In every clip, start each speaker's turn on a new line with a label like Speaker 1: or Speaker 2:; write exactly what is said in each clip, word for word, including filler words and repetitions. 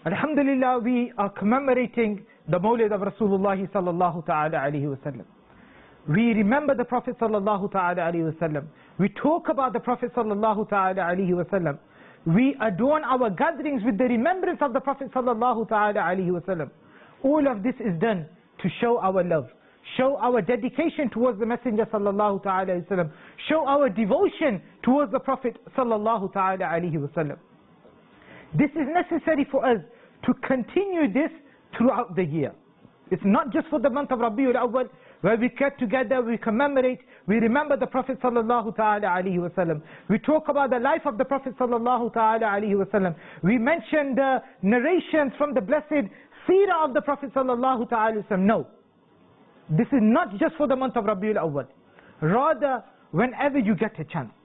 Speaker 1: Alhamdulillah, we are commemorating the Mawlid of Rasulullah sallallahu ta'ala alayhi wa sallam. We remember the Prophet sallallahu ta'ala alayhi wa sallam. We talk about the Prophet sallallahu ta'ala alayhi wa sallam. We adorn our gatherings with the remembrance of the Prophet sallallahu ta'ala alayhi wa sallam. All of this is done to show our love, show our dedication towards the Messenger sallallahu ta'ala alayhi wa sallam, show our devotion towards the Prophet sallallahu ta'ala alayhi wa sallam. This is necessary for us to continue this throughout the year. It's not just for the month of Rabiul Awwal, where we get together, we commemorate, we remember the Prophet sallallahu ta'ala alayhi wa sallam. We talk about the life of the Prophet sallallahu ta'ala alayhi wa sallam. We mention the narrations from the blessed seerah of the Prophet sallallahu ta'ala alayhi wa sallam. No. This is not just for the month of Rabiul Awwal. Rather, whenever you get a chance,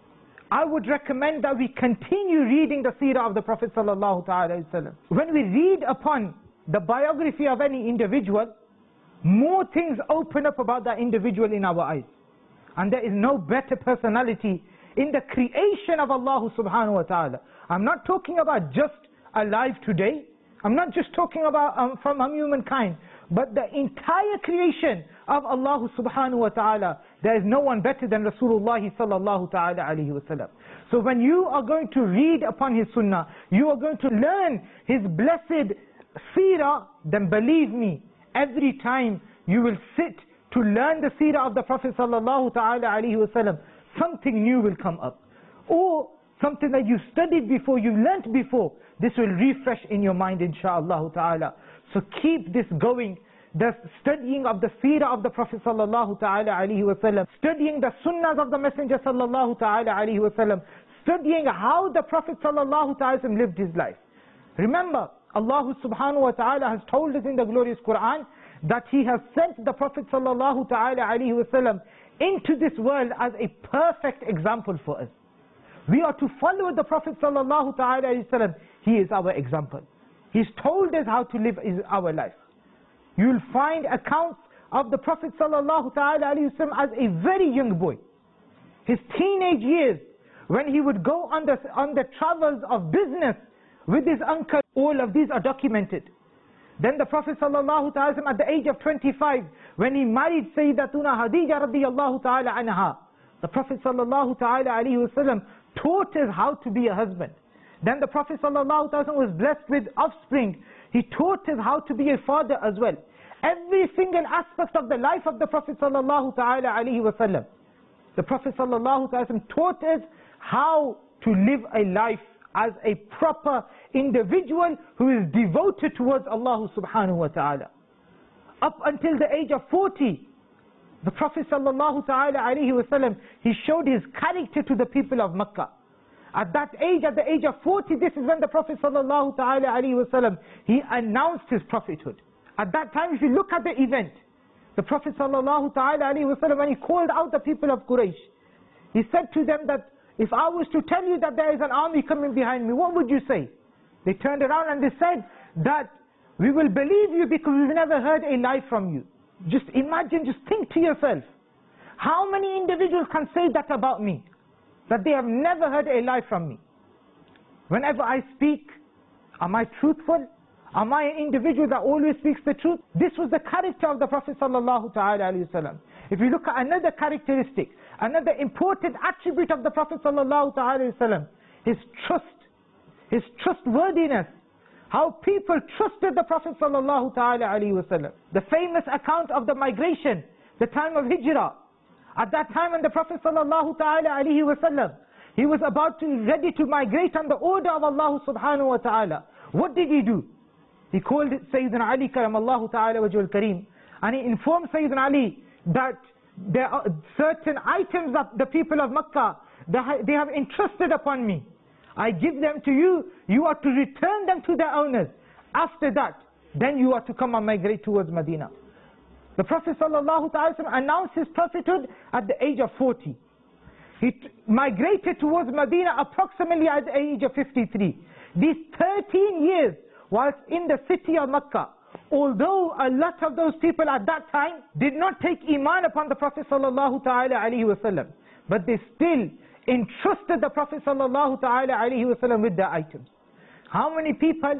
Speaker 1: I would recommend that we continue reading the seerah of the Prophet sallallahu ta'ala alayhi wa sallam. When we read upon the biography of any individual, more things open up about that individual in our eyes. And there is no better personality in the creation of Allah subhanahu wa ta'ala. I'm not talking about just alive today. I'm not just talking about um, from humankind, but the entire creation of Allah subhanahu wa ta'ala. There is no one better than Rasulullah sallallahu ta'ala alayhi wa sallam. So when you are going to read upon his sunnah, you are going to learn his blessed seerah, then believe me, every time you will sit to learn the seerah of the Prophet sallallahu ta'ala alayhi wa sallam, something new will come up. Or something that you studied before, you learnt before, this will refresh in your mind insha'Allah ta'ala. So keep this going. The studying of the seerah of the Prophet sallallahu ta'ala alayhi wa sallam, studying the sunnahs of the Messenger sallallahu ta'ala alayhi wa sallam, studying how the Prophet sallallahu ta'ala lived his life. Remember, Allah subhanahu wa ta'ala has told us in the glorious Quran that He has sent the Prophet sallallahu ta'ala alayhi wa sallam into this world as a perfect example for us. We are to follow the Prophet sallallahu ta'ala alayhi wa sallam. He is our example. He's told us how to live our life. You'll find accounts of the Prophet sallallahu ta'ala alayhi wa sallam as a very young boy. His teenage years, when he would go on the, on the travels of business with his uncle, all of these are documented. Then the Prophet sallallahu ta'ala at the age of twenty-five, when he married Sayyidatuna Khadija radiyallahu ta'ala anha, the Prophet sallallahu ta'ala alayhi wa sallam taught us how to be a husband. Then the Prophet sallallahu ta'ala was blessed with offspring. He taught us how to be a father as well. Every single aspect of the life of the Prophet sallallahu ta'ala alayhi wa sallam, the Prophet sallallahu ta'ala taught us how to live a life as a proper individual who is devoted towards Allah subhanahu wa ta'ala. Up until the age of forty, the Prophet sallallahu ta'ala alayhi wa sallam, he showed his character to the people of Makkah. At that age, at the age of forty, this is when the Prophet sallallahu ta'ala alayhi wa sallam, he announced his prophethood. At that time, if you look at the event, the Prophet sallallahu ta'ala alayhi wa sallam, when he called out the people of Quraysh, he said to them that, if I was to tell you that there is an army coming behind me, what would you say? They turned around and they said that we will believe you because we've never heard a lie from you. Just imagine, just think to yourself, how many individuals can say that about me? That they have never heard a lie from me. Whenever I speak, am I truthful? Am I an individual that always speaks the truth? This was the character of the Prophet sallallahu ta'ala alayhi wa sallam. If you look at another characteristic, another important attribute of the Prophet sallallahu ta'ala alayhi wa sallam, his trust, his trustworthiness, how people trusted the Prophet sallallahu ta'ala alayhi wa sallam. The famous account of the migration, the time of Hijrah. At that time when the Prophet sallallahu ta'ala alayhi wa sallam, he was about to, ready to migrate on the order of Allah subhanahu wa ta'ala. What did he do? He called Sayyidina Ali karamallahu ta'ala wajhul kareem, and he informed Sayyidina Ali that there are certain items that the people of Makkah, they have entrusted upon me. I give them to you, you are to return them to their owners. After that, then you are to come and migrate towards Medina. The Prophet sallallahu ta'ala announced his prophethood at the age of forty. He migrated towards Medina approximately at the age of fifty-three. These thirteen years whilst in the city of Makkah, although a lot of those people at that time did not take iman upon the Prophet sallallahu ta'ala alayhi wa sallam, but they still entrusted the Prophet sallallahu ta'ala alayhi wa sallam with their items. How many people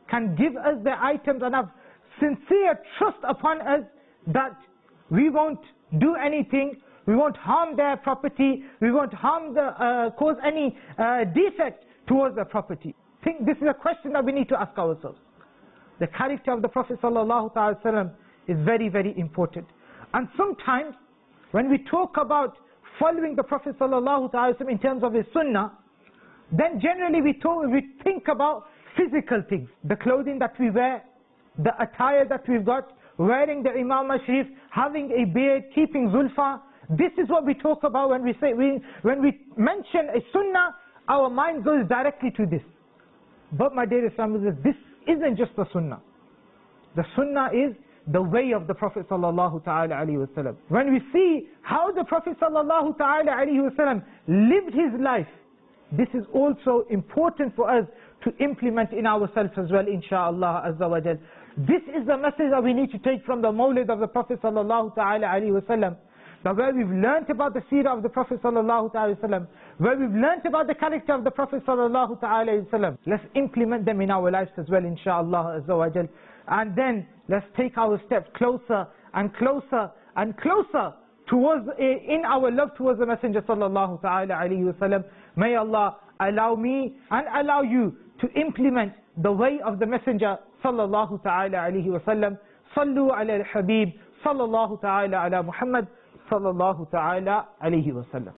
Speaker 1: can give us their items and have sincere trust upon us that we won't do anything, we won't harm their property, we won't harm the, uh, cause any uh, defect towards their property. I think this is a question that we need to ask ourselves. The character of the Prophet ﷺ is very, very important. And sometimes when we talk about following the Prophet ﷺ in terms of his sunnah, then generally we, talk, we think about physical things. The clothing that we wear, the attire that we've got, wearing the Imamah Sharif, having a beard, keeping zulfa. This is what we talk about when we say, we, when we mention a sunnah, our mind goes directly to this. But my dear Islam, this isn't just the sunnah. The sunnah is the way of the Prophet sallallahu ta'ala alayhi wa sallam. When we see how the Prophet sallallahu ta'ala alayhi wa sallam lived his life, this is also important for us to implement in ourselves as well, insha'Allah azza wa jal. This is the message that we need to take from the Mawlid of the Prophet sallallahu ta'ala alayhi wa sallam. Now where we've learnt about the seerah of the Prophet sallallahu ta'ala alayhi wa sallam, where we've learnt about the character of the Prophet sallallahu ta'ala alayhi wa sallam, let's implement them in our lives as well, insha'Allah azza wa jal. And then let's take our steps closer and closer and closer towards, in our love towards the Messenger sallallahu ta'ala alayhi wa sallam. May Allah allow me and allow you to implement the way of the Messenger sallallahu ta'ala alayhi wa sallam. Sallu ala al-Habib sallallahu ta'ala ala Muhammad sallallahu ta'ala alayhi wa sallam.